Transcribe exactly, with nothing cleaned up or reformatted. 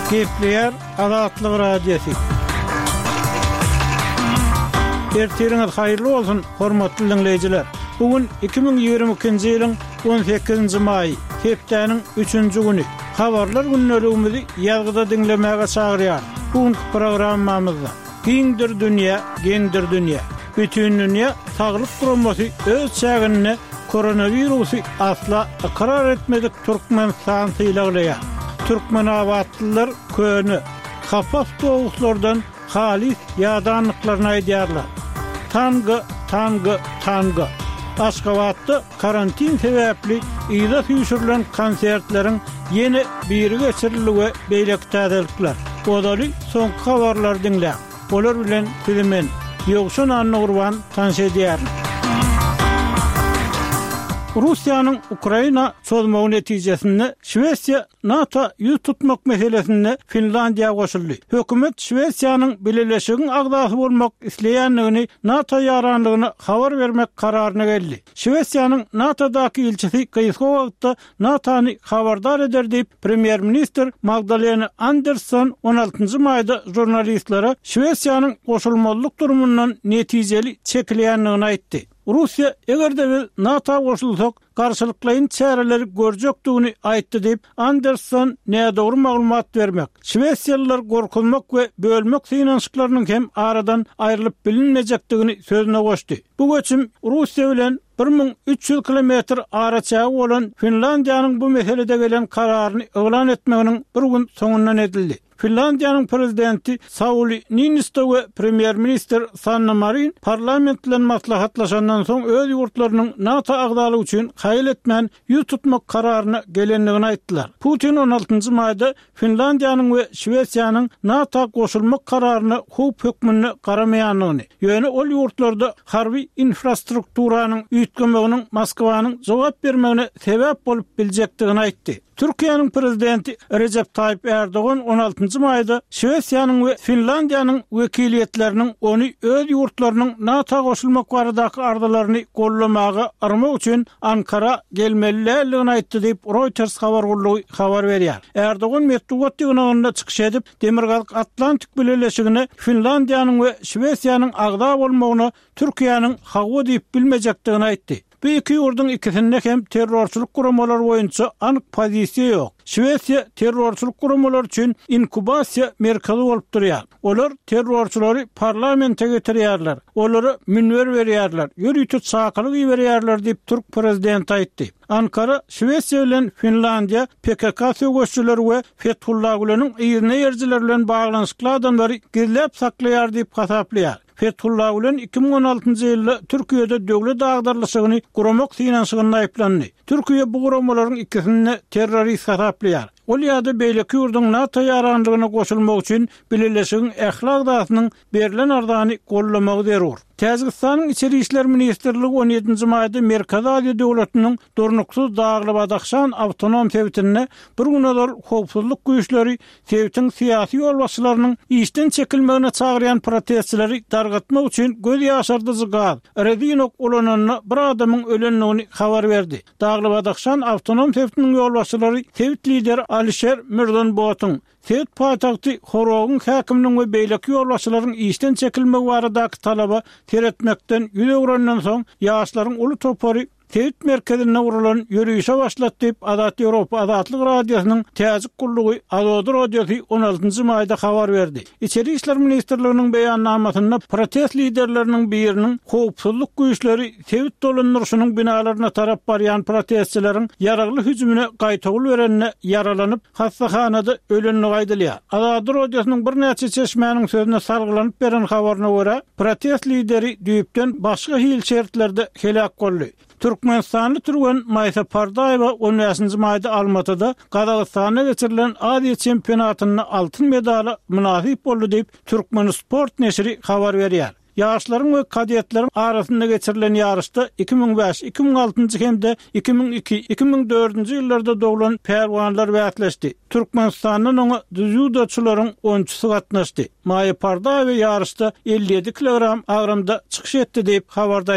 Kepler Azatlyk Radiosu. Ertiriniz hayırlı olsun, hormatly dinleyijiler. Bugün iki bin ýygrimi ikinji ýylyň on sekizinji maý, hepdeniň üçünji güni. Habarlar günneligimizi ýazgyda dinlemäge çagyrýar. Bugünkü programmamyzda giňdir dünýä, giňdir dünýä. Bütün dünýä saglyk guramasy öz çägini koronavirusy asla ikarar etmedik Türkmenistan sylaglýar. Türkmen awatlylar köni hafaf dowuklardan halis ýadanlyklaryny aýdýarlar. Tanga, tanga, tanga. Aşgabatda karantin sebäpli ýyla süýşürilen konsertleriň ýene biri geçiriligi beýlekdädilikler. Odaly soňky habarlar dinlä. Olar bilen bilemen ýokşun anny gurban tanş edýär. Russiýanyň Ukraina çözmegi netijesinde Şwesiýa NATO ýüz tutmak meselesinde Finlandiýa goşuldy. Hökümet Şwesiýanyň birleşigiň agdasy bolmak isleýänligini, NATO ýaranlygyny habar bermek kararyna geldi. Şwesiýanyň NATO'daky ilçisi Kysgowagda NATO'ny habardar eder diýip Premier-ministr Magdalena Andersson on altynjy maýda jurnalistlara Şwesiýanyň goşulmalyk durumundan netijeli çekilýänligini aýtdy. Russiýa egerde biz NATO goşulsak garşylyklaryň çäreleri görjekdigini aýtdy diýip Andersson nädogry maglumat bermek. Şwesiýalılar gorkulmak we bölmek synanşyklarynyň hem aradan aýrylyp bilinmejekdigini sözüne goşdy. Bu göçüm Russiýa bilen bir ming üç ýüz kilometr araçagy bolan Finlandiýanyň bu meselede gelen kararyny elan etmeginiň bir gün soňundan edildi. Finlandiýanyň prezidenti Sauli Niinisto we premier-minister Sanna Marin parlament bilen maslahatlaşandan soň öz ýurtlarynyň NATO agdalygy üçin haýyl etmän ýüz tutmak kararyna gelenligini aýtdylar. Putin on altynjy maýda Finlandiýanyň we Şwesiýanyň NATO goşulmak kararyny hup hökmüne garamaýanlygyny, ýöne ol ýurtlarda harby infrastrukturanyň üýtgemeginiň Moskwanyň jogap bermegine sebäp bolup biljekdigini aýtdy. Türkiýanyň prezidenti Recep Tayyip Erdoğan on altynjy maýda Şwesiýanyň we Finlandiýanyň wekiliýetleriniň ony öz ýurtlarynyň NATO goşulmak baradaky ardalaryny gollamagy armak üçin Ankara gelmeliligini aýtdy diýip Reuters habar gurulugy habar berýär. Erdoğan Medvedew ýygynyňda çykyş edip Demirgalyk Atlantik birleşigine Finlandiýanyň we Şwesiýanyň agda bolmagyny Türkiýanyň hawa diýip bilmejekdigini aýtdy. Bu iki ýurdun ikisinde hem terrorçuluk guramalary boýunça anyk pozisiýa ýok. Şwesiýa terrorçuluk guramalary üçin inkubasiýa merkezi bolup durýar. Olar terrorçulary parlamente getirýärler. Olary münwer berýärler. Ýürütüp çakylyk berýärler diýip Türk prezidenti aýtdy. Ankara, Şwesiýa bilen Finlandiýa P K K söwüşçüleri we Fethullah Gülen'iň ýerine ýerjiler bilen baglanyşykly adamlary gizläp saklaýar diýip hasaplanýar. Fethullah Gülen iki bin on altynjy ýylda Türkiýede döwlet agdarlyşygyny guramak synanşygyny aýplandy. Türkiýe bu guramalaryň ikisini terrorist hasaplanýar. Ol ýa-da beýleki ýurdun NATO ýaranlygyna goşulmak üçin birleşigiň ählak dasynyň berilen ardany gollamagy derur. Täzgistanyň içeri işler ministrligi on ýedinji maýda Merkezi Aziýa döwletiniň durnuksuz dagly Badaxşan awtonom sewtine bir günler howpsuzlyk güýçleri sewtiň syýasy ýolbaşçylarynyň işden çekilmegine çagyrýan protestçileri dargatmak üçin göz ýaşardyjy gaz Redinok ulananyna bir adamyň ölenligini habar berdi. Dagly Badaxşan awtonom sewtiniň ýolbaşçylary sewt lideri Alisher Mirdanbotyň Sewt paýtagty Horogyň häkiminiň we beýleki ýolbaşçylaryň işden çekilmegi baradaky talaba teretmekden ýüze urandan soň ýaşlaryň uly topary Sewt merkezine urulan ýürüýüşe başlatdy diýip Azat Ýewropa Azatlyk radiosynyň täzik gullugy Azad Radiosy on altynjy maýda habar berdi. İçeri işler ministrliginiň beýannamasynda protest liderleriniň biriniň howpsuzlyk güýçleri Sewt dolandyryşynyň binalaryna tarap barýan protestçileriň ýaragly hüjümine gaýtagyl berenine yaralanyp hastahanada ölenligi aýdylýar. Azad Radiosynyň bir näçe çeşmäniň sözüne sargylanyp beren habaryna görä, protest lideri düýüpden başga hil şertlerde helak boldy. Türkmenistanly türgen Maýsa Pardaýewa on beşinji maýda Almatyda Gazagystana geçirilen Aziýa çempionatyna altyn medali münasip boldy diýip Türkmen Sport neşri habar berýär. Ýaşlaryň we kadetleriň arasynda geçirilen ýarışda iki bin beş, iki bin alty hemde iki bin iki, iki bin dördünji ýyllarda doglan perwanlar wätleşdi. Türkmenistanyň oňa judoçylaryň onçusy gatnaşdy. Maýa Pardaýewa ýarışda elli ýedi kilogram agrymda çykyş etdi diýip habarda